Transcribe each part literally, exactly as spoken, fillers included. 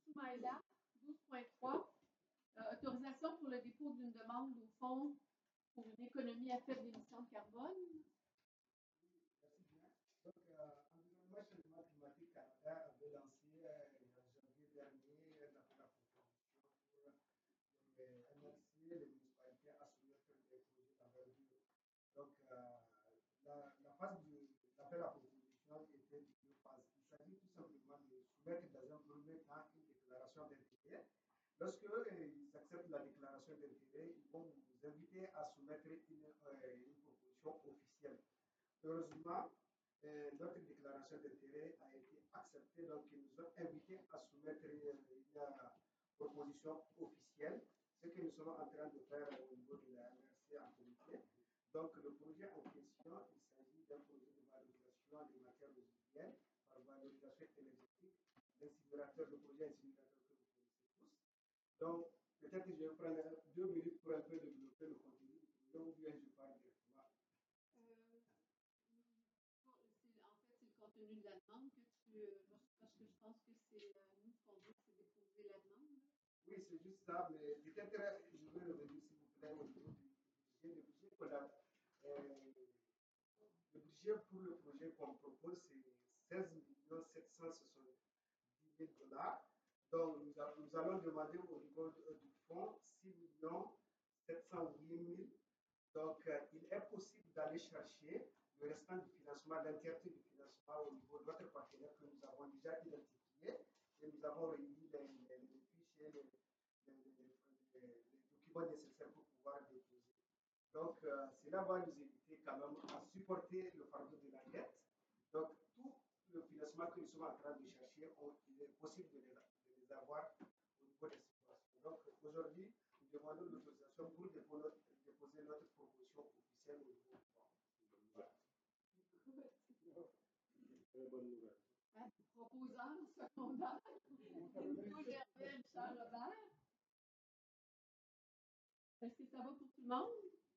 Soumaïla, douze point trois, euh, autorisation pour le dépôt d'une demande au fonds pour une économie à faible émission de carbone. Merci bien. Donc, euh, Environnement et Changement Climatique Canada avait lancé euh, en janvier dernier un appel à proposition pour euh, remercier les municipalités à soumettre des projets d'envergure. Donc, euh, la, la phase de l'appel à proposition était de deux phases. Il s'agit tout simplement de soumettre dans un premier temps une déclaration d'intérêt. Lorsque euh, ils acceptent la déclaration d'intérêt, ils vont vous inviter à soumettre une, euh, une proposition officielle. Heureusement, euh, notre déclaration d'intérêt a été acceptée, donc ils nous ont invités à soumettre euh, une euh, proposition officielle, ce que nous sommes en train de faire au niveau de la M R C en comité. Donc le projet en question, il s'agit d'un projet de valorisation des matières résiduelles par valorisation énergétique, l'incinérateur, le projet incinérateur que vous connaissez tous. Donc peut-être que je vais prendre deux minutes pour un peu développer le contenu du projet ou bien je parle directement. Euh, en fait, c'est le contenu de la demande que tu. Euh, parce que je pense que c'est euh, nous ce qu'on veut, c'est déposer la demande. Oui, c'est juste ça, mais peut-être je vais revenir s'il vous plaît au niveau du budget. Le budget, qu'on a, euh, le budget pour le projet qu'on propose, c'est seize millions sept cent soixante-dix mille dollars. Donc, nous, a, nous, allons demander au niveau de, du fonds six millions sept cent huit mille. Donc, euh, il est possible d'aller chercher le restant du financement, l'entièreté du financement au niveau de notre partenaire que nous avons déjà identifié et nous avons réuni les, les, les fiches et les, les, les, les, documents nécessaires pour pouvoir déposer. Donc, euh, cela va nous éviter quand même à supporter le fardeau de la dette. Donc, tout le financement que nous sommes en train de chercher, on, il est possible de les, de les avoir au niveau des situations. Donc, aujourd'hui, nous demandons l'autorisation pour déposer notre, déposer notre proposition officielle au niveau du fonds. Voilà. Très bonne nouvelle. Hein, proposant secondaire. Gervais, Richard Robert. Est-ce que ça va pour tout le monde?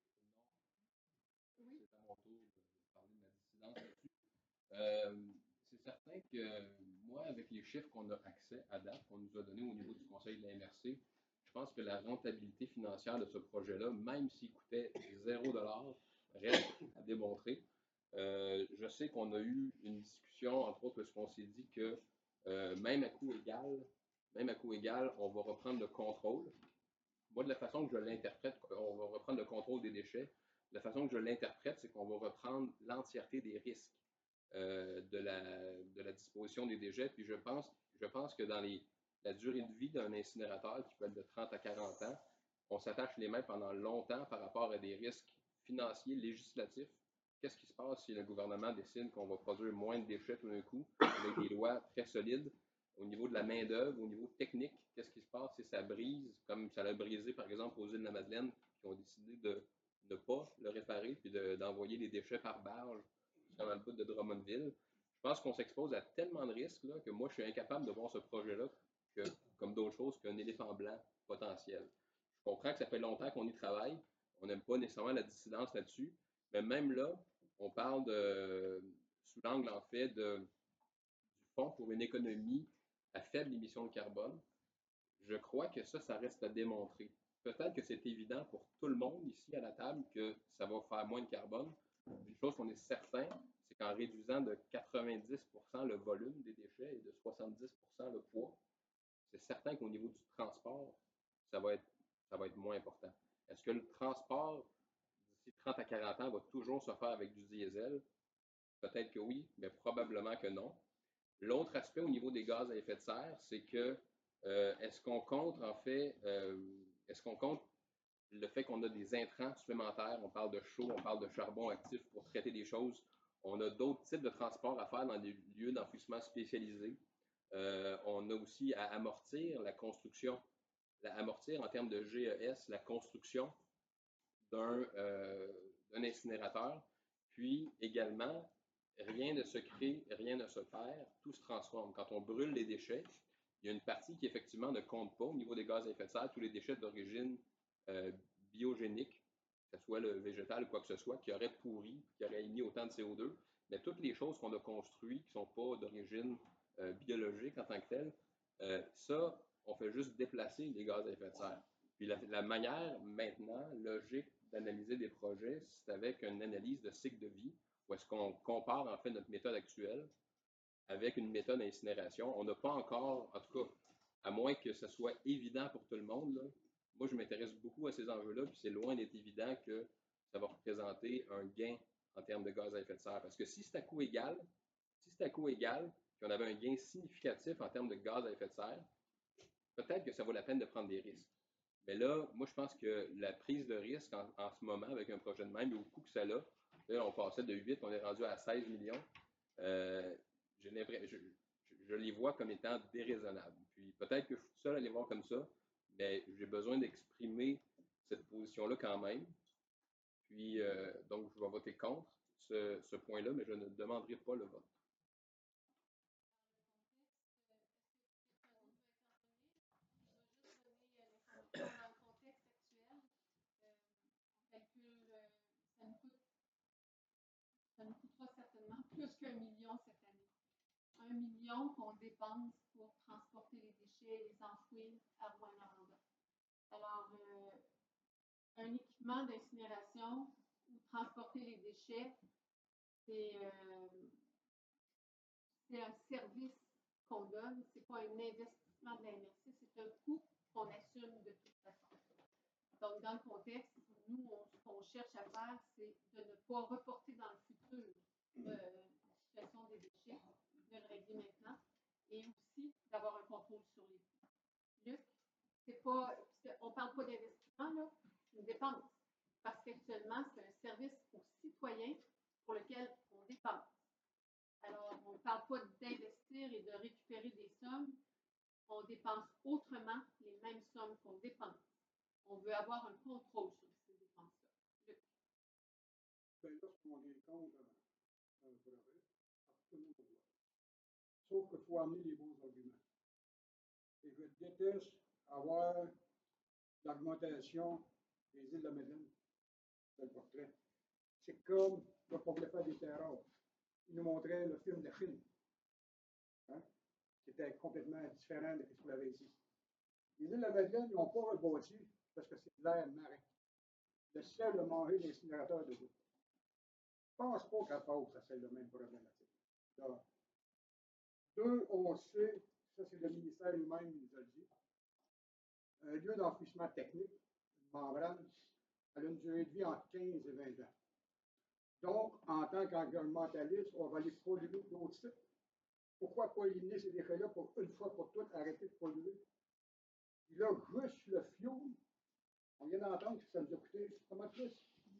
Non. Oui. C'est à mon tour de parler de ma dissidence là-dessus. Euh, c'est certain que moi, avec les chiffres qu'on a accès à date, qu'on nous a donnés au niveau du conseil de la M R C, je pense que la rentabilité financière de ce projet-là, même s'il coûtait zéro dollar, reste à démontrer. Euh, je sais qu'on a eu une discussion, entre autres, parce qu'on s'est dit que euh, même à coût égal, même à coût égal, on va reprendre le contrôle. Moi, de la façon que je l'interprète, on va reprendre le contrôle des déchets. De la façon que je l'interprète, c'est qu'on va reprendre l'entièreté des risques euh, de, la, de la disposition des déchets. Puis je pense, je pense que dans les, la durée de vie d'un incinérateur, qui peut être de trente à quarante ans, on s'attache les mains pendant longtemps par rapport à des risques financiers, législatifs. Qu'est-ce qui se passe si le gouvernement décide qu'on va produire moins de déchets tout d'un coup, avec des lois très solides? Au niveau de la main-d'œuvre, au niveau technique, qu'est-ce qui se passe si ça brise, comme ça l'a brisé par exemple aux îles de la Madeleine, qui ont décidé de ne pas le réparer puis d'envoyer de, les déchets par barge jusqu'à dans le bout de Drummondville. Je pense qu'on s'expose à tellement de risques là, que moi je suis incapable de voir ce projet-là que, comme d'autres choses qu'un éléphant blanc potentiel. Je comprends que ça fait longtemps qu'on y travaille, on n'aime pas nécessairement la dissidence là-dessus, mais même là, on parle de, sous l'angle en fait de, du fonds pour une économie à faible émission de carbone. Je crois que ça, ça reste à démontrer. Peut-être que c'est évident pour tout le monde ici à la table que ça va faire moins de carbone. Une chose qu'on est certain, c'est qu'en réduisant de quatre-vingt-dix pour cent le volume des déchets et de soixante-dix pour cent le poids, c'est certain qu'au niveau du transport, ça va être, ça va être moins important. Est-ce que le transport, d'ici trente à quarante ans, va toujours se faire avec du diesel? Peut-être que oui, mais probablement que non. L'autre aspect au niveau des gaz à effet de serre, c'est que euh, est-ce qu'on compte en fait, euh, est-ce qu'on compte le fait qu'on a des intrants supplémentaires, on parle de chaux, on parle de charbon actif pour traiter des choses, on a d'autres types de transports à faire dans des lieux d'enfouissement spécialisés. Euh, on a aussi à amortir la construction, à amortir en termes de G E S, la construction d'un euh, d'un incinérateur, puis également rien ne se crée, rien ne se perd, tout se transforme. Quand on brûle les déchets, il y a une partie qui effectivement ne compte pas au niveau des gaz à effet de serre, tous les déchets d'origine euh, biogénique, que ce soit le végétal ou quoi que ce soit, qui aurait pourri, qui aurait émis autant de C O deux, mais toutes les choses qu'on a construites qui ne sont pas d'origine euh, biologique en tant que telle, Euh, ça, on fait juste déplacer les gaz à effet de serre. Puis la, la manière maintenant logique d'analyser des projets, c'est avec une analyse de cycle de vie, où est-ce qu'on compare en fait notre méthode actuelle avec une méthode d'incinération. On n'a pas encore, en tout cas, à moins que ce soit évident pour tout le monde, là, moi je m'intéresse beaucoup à ces enjeux-là, puis c'est loin d'être évident que ça va représenter un gain en termes de gaz à effet de serre. Parce que si c'est à coût égal, si c'est à coût égal, puis on avait un gain significatif en termes de gaz à effet de serre, peut-être que ça vaut la peine de prendre des risques. Mais là, moi, je pense que la prise de risque en, en ce moment, avec un projet de même, et au coût que ça a, là, on passait de huit, on est rendu à seize millions. Euh, je, je, je les vois comme étant déraisonnables. Puis peut-être que je suis tout seul à les voir comme ça, mais j'ai besoin d'exprimer cette position-là quand même. Puis, euh, donc, je vais voter contre ce, ce point-là, mais je ne demanderai pas le vote. Dans le contexte actuel, euh, on calcule, euh, ça nous coûte, ça nous coûtera certainement plus qu'un million cette année. Un million qu'on dépense pour transporter les déchets, les enfouir à Rouyn-Noranda. Alors, euh, un équipement d'incinération ou transporter les déchets, c'est euh, un service qu'on donne, c'est pas un investissement de la M R C, c'est un coût qu'on assume de toute façon. Donc, dans le contexte, nous, on, ce qu'on cherche à faire, c'est de ne pas reporter dans le futur euh, la situation des déchets, de le régler maintenant, et aussi d'avoir un contrôle sur les coûts. Luc, c'est pas, on ne parle pas d'investissement, là, c'est une dépense. Parce qu'actuellement, c'est un service aux citoyens pour lequel on dépense. Alors, on ne parle pas d'investir et de récupérer des sommes. On dépense autrement les mêmes sommes qu'on dépense. On veut avoir un contrôle sur ces dépenses-là. Luc. Bien, lorsqu'on est contre un projet, tout le monde le voit. Sauf qu'il faut amener les bons arguments. Et je déteste avoir l'augmentation des îles de la Madeleine. C'est le portrait. C'est comme là, on voulait faire des terreurs. Il nous montrait le film de Chine, hein, qui était complètement différent de ce qu'on avait ici. Les îles de la Madeleine, ils n'ont pas rebâti parce que c'est de l'air marin. Le ciel a mangé l'incinérateur de bout. Je ne pense pas qu'à Pau, ça c'est le même problématique. Donc, deux, on sait, ça c'est le ministère lui-même qui nous a dit, un lieu d'enfouissement technique, une membrane, elle a une durée de vie entre quinze et vingt ans. Donc, en tant qu'environnementaliste, on va aller polluer d'autres sites. Pourquoi pas éliminer ces déchets-là pour une fois pour toutes arrêter de polluer? Puis là, juste le fioul, on vient d'entendre que ça nous a coûté comment plus?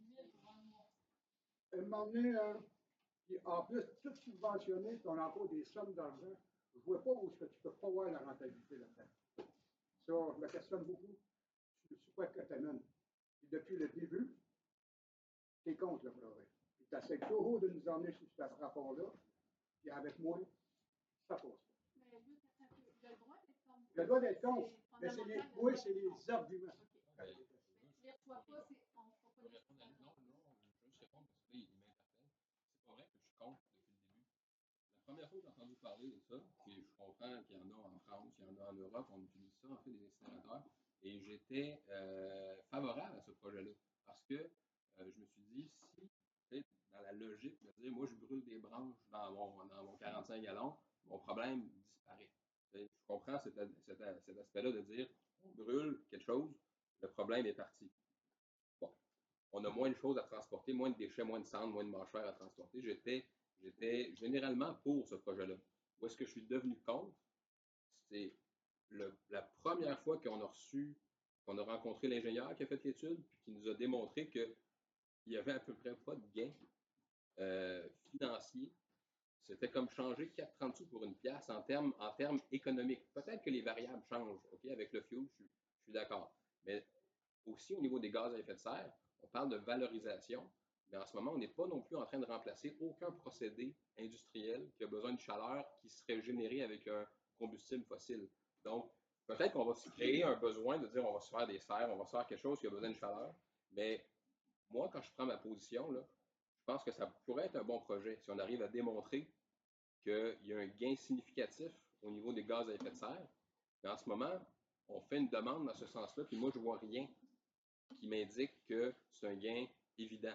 Un moment donné, hein, puis en plus, tout subventionné, puis on a encore des sommes d'argent. Je ne vois pas où est-ce que tu ne peux pas voir la rentabilité là-dedans. Ça, je me questionne beaucoup sur quoi que tu amènes. Puis depuis le début, tu es contre le projet. Puis tu essaies toujours de nous emmener sur ce rapport-là, puis avec moi, ça passe pas. Mais Luc, il a le droit d'être contre. Le droit d'être contre, mais c'est les, oui, c'est les arguments. Okay. Mais tu ne les reçois pas, c'est, on ne fera pas de Non, non, je veux juste répondre parce que là, il m'interpelle. C'est pas vrai que je suis contre depuis le début. La première fois que j'ai entendu parler de ça, puis je comprends qu'il y en a en France, il y en a en Europe, on utilise ça, en fait, des incinérateurs, et j'étais euh, favorable à ce projet-là. Parce que euh, je me suis dit, si, peut-être dans la logique de dire, moi, je brûle des branches dans mon, dans mon quarante-cinq gallons, mon problème disparaît. Je comprends cet, cet, cet aspect-là de dire, on brûle quelque chose, le problème est parti. Bon, on a moins de choses à transporter, moins de déchets, moins de cendres, moins de mâchoires à transporter. J'étais, j'étais généralement pour ce projet-là. Où est-ce que je suis devenu contre? C'est le, la première fois qu'on a reçu, qu'on a rencontré l'ingénieur qui a fait l'étude, puis qui nous a démontré qu'il n'y avait à peu près pas de gain euh, financier. C'était comme changer quatre trente sous pour une pièce en termes en termes économiques. Peut-être que les variables changent, OK, avec le fuel, je, je suis d'accord. Mais aussi au niveau des gaz à effet de serre, on parle de valorisation, mais en ce moment, on n'est pas non plus en train de remplacer aucun procédé industriel qui a besoin de chaleur qui serait généré avec un combustible fossile. Donc, peut-être qu'on va se créer un besoin de dire on va se faire des serres, on va se faire quelque chose qui a besoin de chaleur, mais moi, quand je prends ma position, là, je pense que ça pourrait être un bon projet si on arrive à démontrer qu'il y a un gain significatif au niveau des gaz à effet de serre, Mais en ce moment, on fait une demande dans ce sens-là, puis moi, je ne vois rien qui m'indique que c'est un gain évident.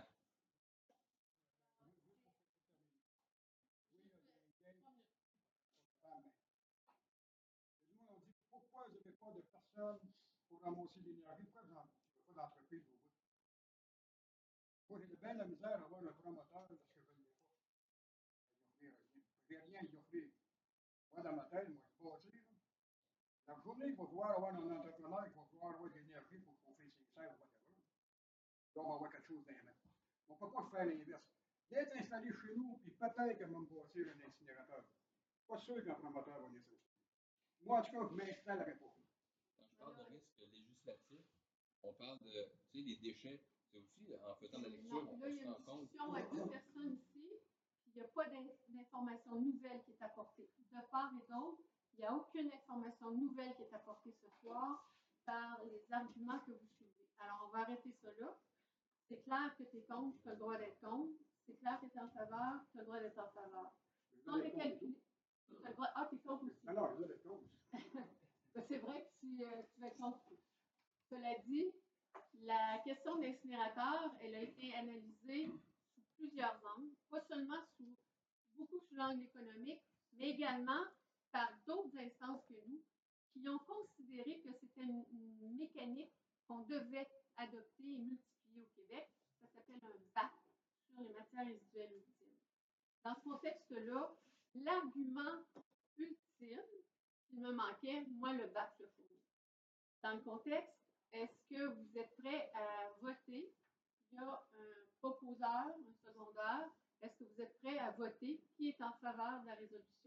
Pourquoi vous n'avez pas de personnes pour ramasser l'énergie? Pourquoi vous n'avez pas d'entreprise au bout? Moi, j'ai bien la misère à avoir un promoteur parce que je ne l'ai pas. Je n'ai rien à y offrir. Moi, dans ma tête, moi, je suis bâti. La journée qu'il va pouvoir avoir un entrepreneur qui va pouvoir avoir de l'énergie pour chauffer ses serres ou whatever, là, on va avoir quelque chose dans les mains. On ne peut pas faire l'inverse. D'être installé chez nous, puis peut-être qu'elle va me bâtir un incinérateur. Pas sûr qu'un promoteur va venir s'installer. Moi, en tout cas, je ne m'installerai pas. Quand je parle de risque législatif, on parle de, tu sais, les déchets. C'est aussi, en faisant la lecture, non, on là, il y se a rend une compte. discussion à deux personnes ici, puis il n'y a pas d'information nouvelle qui est apportée. De part et d'autre, il n'y a aucune information nouvelle qui est apportée ce soir par les arguments que vous suivez. Alors, on va arrêter ça là. C'est clair que tu es contre, tu as le droit d'être contre. C'est clair que tu es en faveur, tu as le droit d'être en faveur. Sans les calculer. Tu as le droit. Ah, tu es contre aussi. Non, non, je vais être contre. C'est vrai que tu, euh, tu vas être contre. Cela dit, la question d'incinérateur, elle a été analysée sous plusieurs angles, pas seulement sous beaucoup sous l'angle économique, mais également par d'autres instances que nous, qui ont considéré que c'était une, une mécanique qu'on devait adopter et multiplier au Québec. Ça s'appelle un B A C sur les matières résiduelles ultimes. Dans ce contexte-là, l'argument ultime qui me manquait, moi, le B A C le fournit. Dans le contexte, est-ce que vous êtes prêts à voter? Il y a un proposeur, un secondaire. Est-ce que vous êtes prêts à voter? Qui est en faveur de la résolution?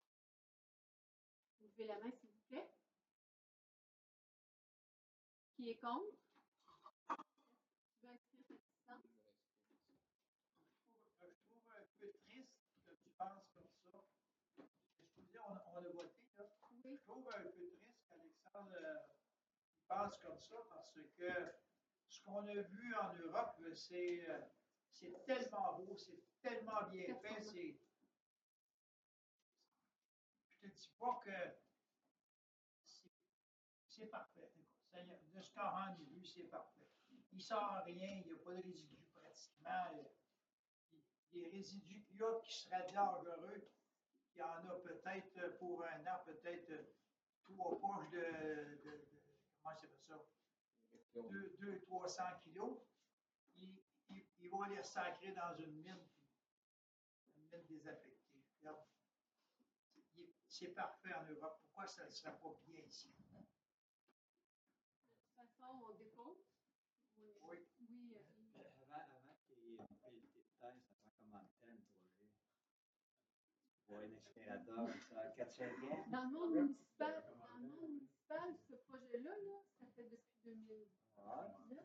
Vous levez la main, s'il vous plaît. Qui est contre? Tu veux inscrire ta distance? Je trouve un peu triste que tu penses comme ça. Je te dis, on, on a voté, là. Oui. Je trouve un peu triste qu'Alexandre euh, pense comme ça parce que ce qu'on a vu en Europe, c'est euh, c'est tellement beau, c'est tellement bien fait. C'est, je te dis pas que c'est, c'est parfait. Ça, de ce qu'en rendu vu, c'est parfait. Il ne sort rien, il n'y a pas de résidus pratiquement. Les résidus qu'il y a qui seraient dangereux, il y en a peut-être pour un an, peut-être trois poches de, de, de comment c'est ça? deux à trois cents kilos. Il, il, il va les sacrer dans une mine, une mine désaffectée. C'est parfait en Europe. Pourquoi ça ne serait pas bien ici? De toute façon, on dépose. Oui. Oui. Oui. Euh, Avant, avant qu'il y ait une qualité de terre, ça prend combien de temps le projet? Pour un incinérateur, ça a quatre cinq ans? Dans le monde municipal, dans le monde municipal, ce projet-là, là, ça fait depuis deux mille neuf.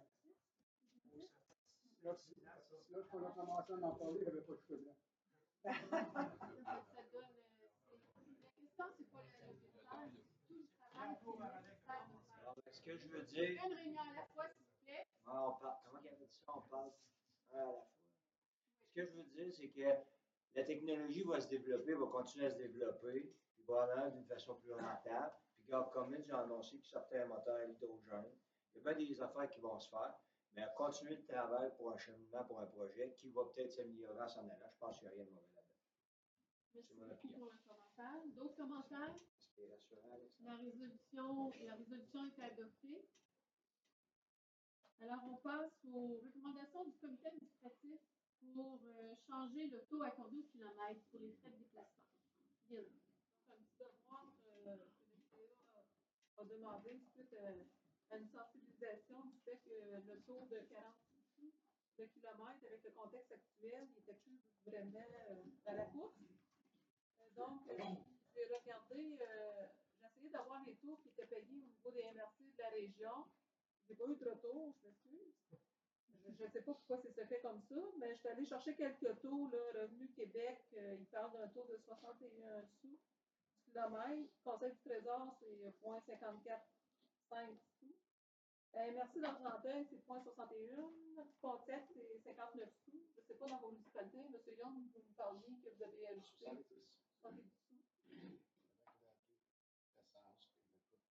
Là, lorsqu'on a commencé à en parler, il n'y avait pas de cheveux blancs. Ça donne. Euh, la question, c'est pas le message, c'est tout le travail qui est nécessaire de faire. Alors, ce que je veux dire. Une réunion à la fois, s'il vous plaît. On parle, comment il avait dit ça? On parle un à la fois. Ce que je veux dire, c'est que la technologie va se développer, va continuer à se développer, puis va en aller d'une façon plus rentable. Puis, Gulf Commons a annoncé qu'il sortait un moteur à l'hydrogène. Il y a bien des affaires qui vont se faire, mais à continuer le travail pour un cheminement, pour un projet qui va peut-être s'améliorer en s'en allant. Je pense qu'il n'y a rien de mauvais là-dedans. Merci beaucoup pour le commentaire. D'autres commentaires? C'est rassurant, la résolution, la résolution est adoptée. Alors, on passe aux recommandations du comité administratif pour euh, changer le taux accordé au kilomètre pour les frais de déplacement. Bien. Un petit devoir euh, que le C A a demandé suite à une sensibilisation du fait que le taux de quarante sous le kilomètre, avec le contexte actuel, il n'était plus vraiment euh, à la course. Euh, donc, euh, j'ai regardé, euh, j'ai essayé d'avoir les taux qui étaient payés au niveau des M R C de la région. Je n'ai pas eu de retour, je m'excuse. Je ne sais pas pourquoi c'est se fait comme ça, mais je suis allée chercher quelques taux. Là, Revenu Québec, euh, il parle d'un taux de soixante et un sous du kilomètre. Conseil du Trésor, c'est zéro virgule cinquante-quatre cinq sous. Euh, merci d'Argenteuil, c'est zéro virgule soixante et un. Pontec, c'est cinquante-neuf sous. Je ne sais pas dans vos municipalités. M. Young, vous nous parliez que vous avez ajouté soixante-dix sous.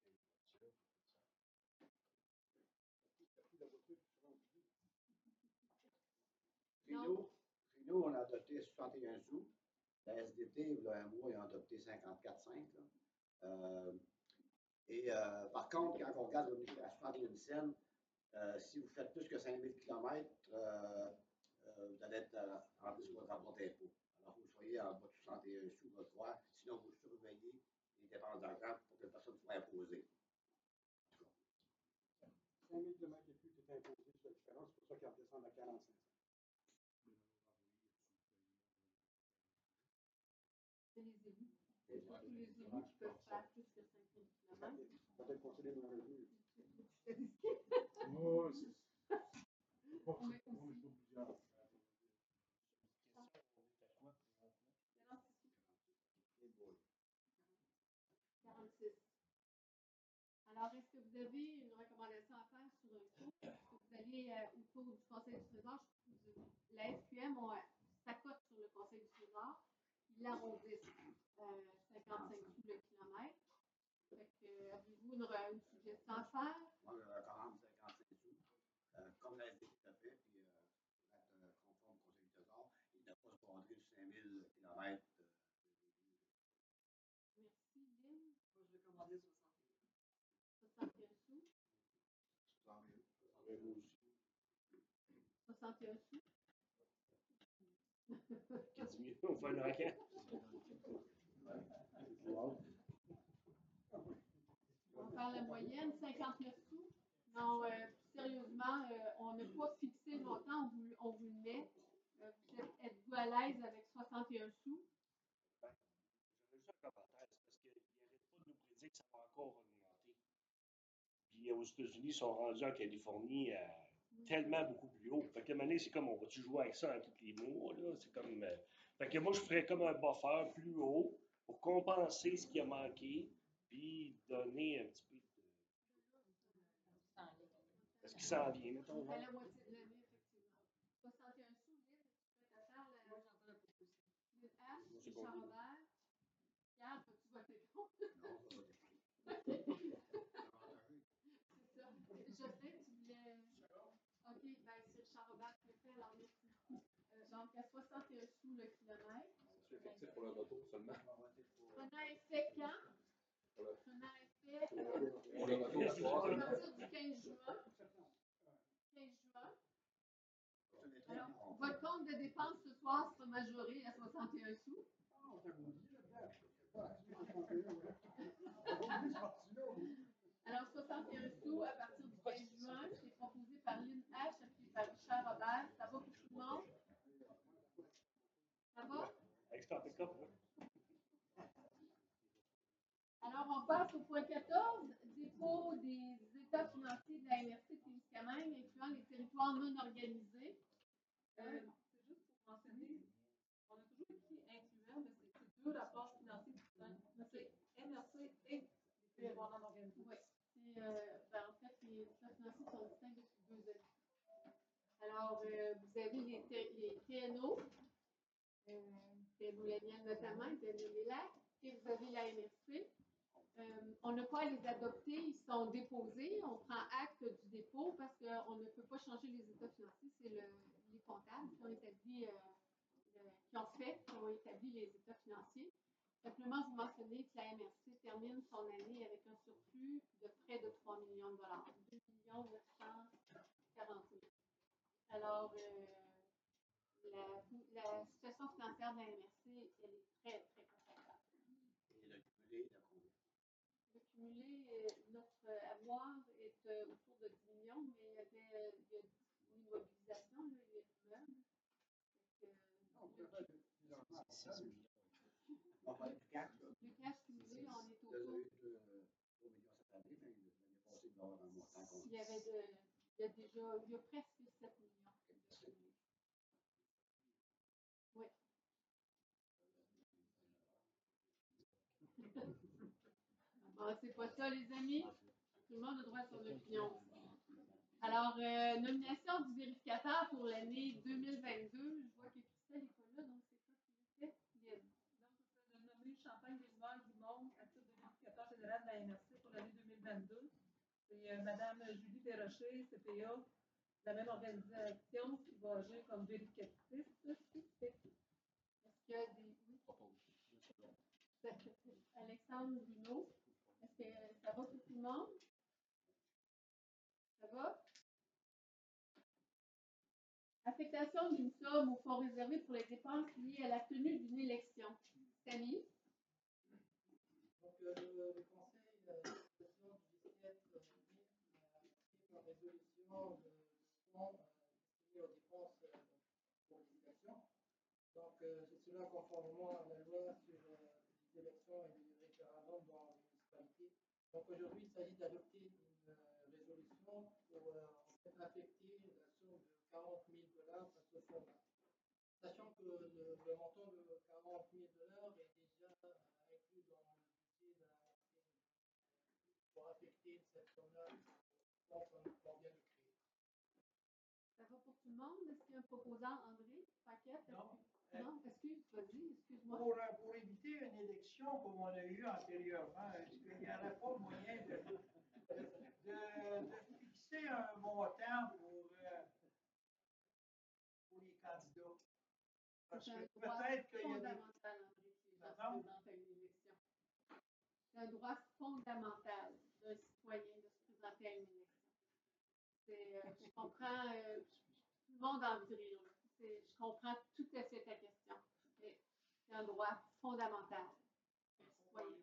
Trino, Trino, on a adopté soixante et un sous. La S D T, il y a un mois, ils ont adopté cinquante-quatre virgule cinq. Euh, et euh, par contre, quand on regarde au niveau de la soixante et un cents, euh, si vous faites plus que cinq mille kilomètres, euh, euh, vous allez être euh, en plus de votre rapport d'impôt. Alors, vous soyez en bas de soixante et un sous votre droit, sinon vous surveillez les dépenses d'argent pour que personne ne soit imposé. cinq mille kilomètres et plus, tu es imposé sur la différence, c'est pour ça qu'ils redescendent à quarante-cinq cents. C'est les élus. C'est pas tous les élus qui peuvent faire plus que cinq mille kilomètres. Peut-être considérer mon revenu. Oh, c'est pas plusieurs. quarante-six. Alors, est-ce que vous avez une recommandation à faire sur un taux? Est-ce que vous allez euh, au taux du Conseil du Trésor? La S Q M s'accote sur le Conseil du Trésor. Ils l'arrondissent euh, cinquante-cinq sous le kilomètre. Fait que, euh, avez-vous une, une suggestion à faire? Moi, je recommande cinquante-cinq sous, euh, comme la S D T l'a fait, puis euh, pour être euh, conforme au Conseil du Trésor, il n'a pas se border du cinq mille kilomètres. Euh, Merci, Lynn. Moi, je recommandais soixante et un sous. soixante et un sous. Qu'est-ce mieux? On fait une enquête. On va faire la moyenne, cinquante-neuf sous. Non, euh, sérieusement, euh, on n'a pas fixé le montant, on vous, on vous le met. Euh, vous êtes, êtes-vous à l'aise avec soixante et un sous? Ben, j'aurais juste un commentaire, c'est parce qu'ils n'arrêtent pas de nous prédire que ça va encore augmenter. Puis aux États-Unis, ils sont rendus en Californie à tellement beaucoup plus haut. Fait que à un moment donné, c'est comme on va-tu jouer avec ça à tous les mois, là? C'est comme. Euh... Fait que moi, je ferais comme un buffer plus haut pour compenser ce qui a manqué, puis donner un petit peu de. Parce qu'il s'en vient, mettons. À la moitié de l'année, effectivement. soixante et un sous, Lynn, tu peux faire la. Moi, j'entends la proposition. Lynn H, Richard Robert. Pierre, peux-tu voter contre? non, ça va dépendre. C'est ça. Je sais que tu voulais. OK, bien, c'est Richard Robert qui le fait, alors merci beaucoup. Euh, donc, à soixante et un sous le kilomètre. C'est effectif pour le retour seulement. Prenant effet quand? Prenant effet Pour le retour, à partir du quinze juin. quinze juin. Alors, votre compte de dépenses ce soir sera majoré à soixante et un sous. Alors, soixante et un sous à partir du quinze juin, c'est proposé par Lynn H, appuyé par Richard Robert. Ça va pour tout le monde? Ça va? Alors, on passe au point quatorze, dépôt des états financiers de la M R C Témiscamingue, incluant les territoires non organisés. Euh, c'est juste pour mentionner, on a toujours écrit incluant, mais c'est deux rapports financiers distincts. C'est M R C et les territoires non organisés. Oui. C'est, euh, ben, en fait, les états financiers sont distincts depuis deux années. Alors, euh, vous avez les, les T N O, euh, T N O Laniel notamment, T N O Lélac, et vous avez la M R C. Euh, on n'a pas à les adopter, ils sont déposés, on prend acte du dépôt parce qu'on ne peut pas changer les états financiers, c'est le, les comptables qui ont établi, euh, le, qui ont fait, qui ont établi les états financiers. Simplement, vous mentionnez que la M R C termine son année avec un surplus de près de trois millions de dollars, deux millions neuf cent quarante mille. Alors, euh, la, la situation financière de la M R C, elle est très, très confortable. Et le cumulé, il a combien? Le cumulé, euh, notre euh, avoir est euh, autour de dix millions, mais il y avait euh, il y a une mobilisation, là, il y a l'immeuble. six millions. On parle du cash, là. Le cash cumulé, on est Vous avez autour. eu trois millions cette année, mais l'année passée, il va y avoir un montant complet. Il y avait de, il y a déjà, il y a presque sept millions. Oui. Bon, c'est pas ça, les amis. Tout le monde a droit à son opinion. Alors, euh, nomination du vérificateur pour l'année deux mille vingt-deux. Je vois que Christelle n'est pas là, donc c'est toi qui le fais. Lynn. Donc, je vais nommer Champagne Desmar Guimond à titre de vérificateur général de la M R C pour l'année deux mille vingt-deux. C'est euh, Mme Julie Desrochers, C P A, la même organisation qui va agir comme vérificatrice. Là, c'est- Est-ce qu'il y a des. Oui. Alexandre Bruno, est-ce que ça va pour tout le monde? Ça va? Affectation d'une somme au fonds réservé pour les dépenses liées à la tenue d'une élection. Samy? Donc, euh, le, le Conseil d'administration du dix-sept mai a pris une résolution de, de fonds euh, destinés aux dépenses euh, pour les élections. Donc, euh, c'est cela conformément à la loi sur euh, les élections et les référendums dans les municipalités. Donc, aujourd'hui, il s'agit d'adopter une euh, résolution pour euh, en fait, affecter la somme de quarante mille dollars à ce fonds-là. Sachant que le, le montant de quarante mille dollars est déjà euh, inclus dans le budget de la M R C pour affecter cette somme-là au fonds qu'on qu'on vient de créer. Ça va pour tout le monde? Est-ce qu'il y a un proposant, André Paquette? Non. Que... non, excuse, vas-y, excuse-moi. Pour, euh, pour éviter une élection comme on a eu antérieurement, est-ce qu'il n'y aurait pas moyen de, de, de, de fixer un montant pour, euh, pour les candidats? Parce C'est un que droit peut-être qu'il y a des. fondamental, André, que les gens se Pardon? présentent à une élection. C'est un droit fondamental d'un citoyen de se présenter à une élection. C'est, euh, je comprends, euh, tout le monde a envie de rire. C'est, je comprends tout à fait ta question. Mais c'est un droit fondamental d'un citoyen.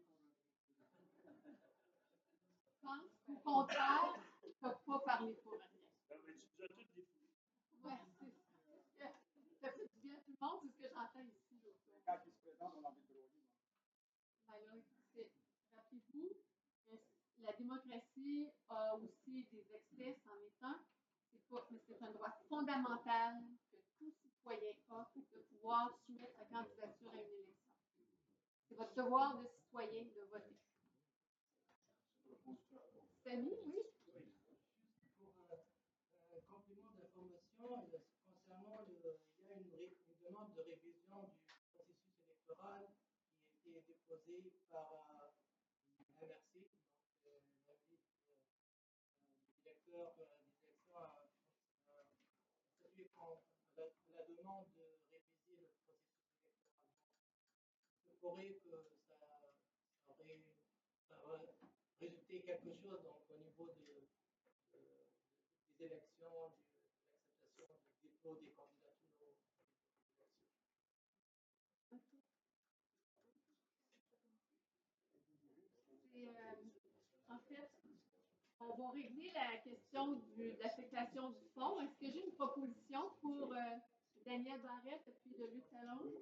Je pense qu'au contraire, tu ne peux pas parler pour rien. Non, mais tu nous as tous défouillés. Oui, c'est ça. Ça fait du bien à tout le monde, c'est ce que j'entends ici. Là. Quand ils se présentent, on a envie de broyer. Ben là, écoutez, rappelez-vous, que la démocratie a aussi des excès, c'en est un. C'est pas, mais c'est un droit fondamental que tout citoyen a de pouvoir soumettre sa candidature à une élection. C'est votre devoir de citoyen de voter. Samy, oui? Oui. Juste pour euh, un complément d'information, euh, concernant le, il y a une, ré- une demande de révision du processus électoral qui a été déposée par euh, M R C, donc euh, l'invite euh, le directeur euh, des élections à, à statuer contre la, la demande de réviser le processus électoral. Il pourrait que ça, ça aurait, ça aurait résulté quelque chose donc, au niveau de, de, de- des élections, de, de l'acceptation du dépôt des candidatures aux, aux élections. C'est, euh, en fait, on va régler la question du- de l'affectation du fonds. Est-ce que j'ai une proposition pour euh, Daniel Barrette et puis de Luc Talon?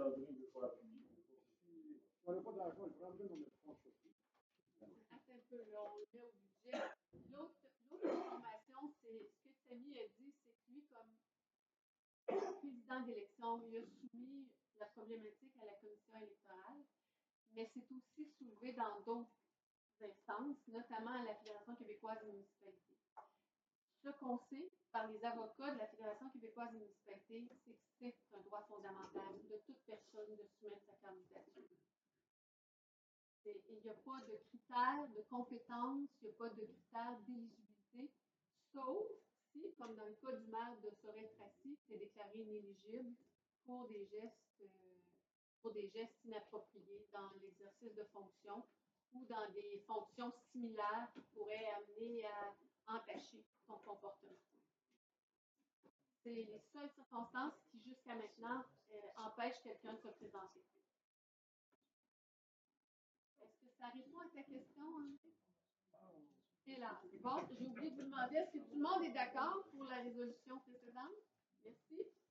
Si on n'a pas d'argent, il faut enlever dans notre fonds de sortie. Attends un peu, là, on le met au budget. L'autre l'autre information, c'est ce que Samy a dit, c'est que lui, comme président d'élection, il a soumis la problématique à la commission électorale, mais c'est aussi soulevé dans d'autres instances, notamment à la Fédération québécoise des municipalités. Ce qu'on sait par les avocats de la Fédération québécoise des municipalités, c'est que c'est un droit fondamental de toute personne de soumettre sa candidature. Et il n'y a pas de critères de compétence, il n'y a pas de critères d'éligibilité, sauf si, comme dans le cas du maire de Sorel-Tracy, c'est déclaré inéligible pour des gestes, euh, pour des gestes inappropriés dans l'exercice de fonctions ou dans des fonctions similaires qui pourraient amener à entacher son comportement. C'est les seules circonstances qui, jusqu'à maintenant, euh, empêchent quelqu'un de se présenter. Est-ce que ça répond à ta question, André? C'est là. Bon, j'ai oublié de vous demander, est-ce que tout le monde est d'accord pour la résolution précédente? Merci.